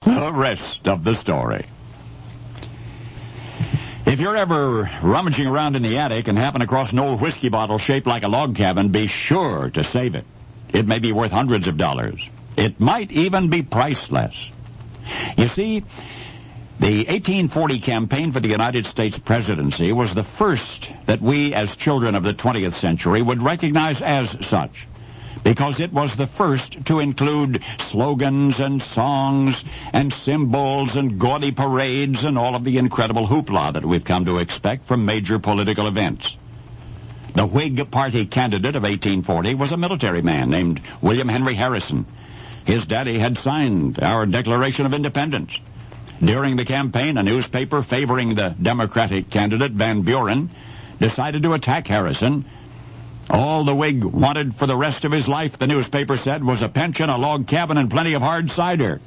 The rest of the story. If you're ever rummaging around in the attic and happen across an old whiskey bottle shaped like a log cabin, be sure to save it. It may be worth hundreds of dollars. It might even be priceless. You see, the 1840 campaign for the United States presidency was the first that we as children of the 20th century would recognize as such, because it was the first to include slogans and songs and symbols and gaudy parades and all of the incredible hoopla that we've come to expect from major political events. The Whig Party candidate of 1840 was a military man named William Henry Harrison. His daddy had signed our Declaration of Independence. During the campaign, a newspaper favoring the Democratic candidate, Van Buren, decided to attack Harrison. All the Whig wanted for the rest of his life, the newspaper said, was a pension, a log cabin, and plenty of hard cider.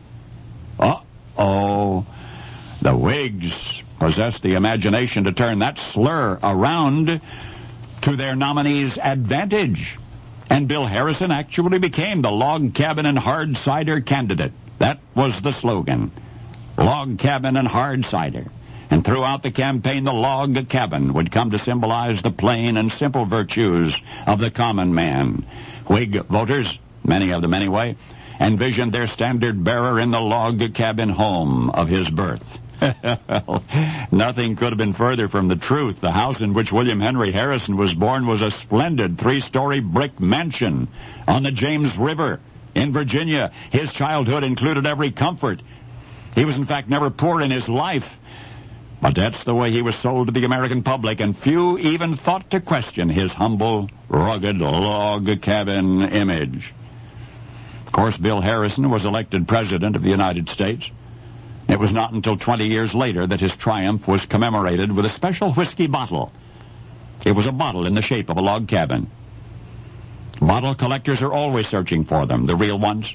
Uh-oh. The Whigs possessed the imagination to turn that slur around to their nominee's advantage. And Bill Harrison actually became the log cabin and hard cider candidate. That was the slogan. Log cabin and hard cider. And throughout the campaign, the log cabin would come to symbolize the plain and simple virtues of the common man. Whig voters, many of them anyway, envisioned their standard bearer in the log cabin home of his birth. Well, nothing could have been further from the truth. The house in which William Henry Harrison was born was a splendid 3-story brick mansion on the James River in Virginia. His childhood included every comfort. He was, in fact, never poor in his life. But that's the way he was sold to the American public, and few even thought to question his humble, rugged log cabin image. Of course, Bill Harrison was elected President of the United States. It was not until 20 years later that his triumph was commemorated with a special whiskey bottle. It was a bottle in the shape of a log cabin. Bottle collectors are always searching for them, the real ones.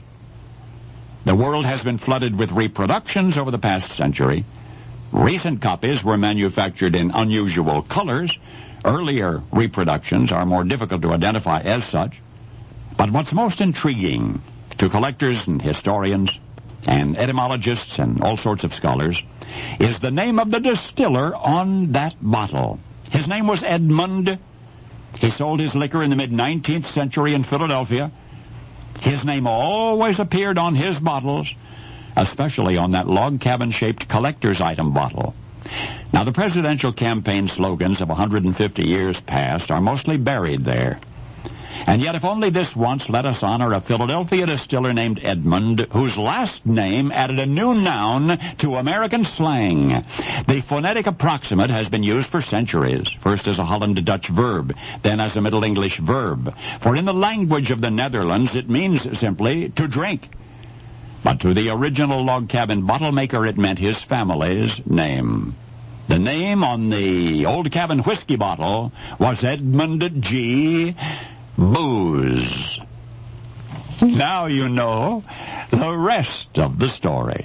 The world has been flooded with reproductions over the past century. Recent copies were manufactured in unusual colors. Earlier reproductions are more difficult to identify as such. But what's most intriguing to collectors and historians and etymologists and all sorts of scholars is the name of the distiller on that bottle. His name was Edmund. He sold his liquor in the mid-19th century in Philadelphia. His name always appeared on his bottles, especially on that log cabin-shaped collector's item bottle. Now, the presidential campaign slogans of 150 years past are mostly buried there. And yet, if only this once, let us honor a Philadelphia distiller named Edmund, whose last name added a new noun to American slang. The phonetic approximate has been used for centuries, first as a Holland-Dutch verb, then as a Middle English verb. For in the language of the Netherlands, it means simply to drink. But to the original log cabin bottle maker, it meant his family's name. The name on the old cabin whiskey bottle was Edmund G. Booze. Now you know the rest of the story.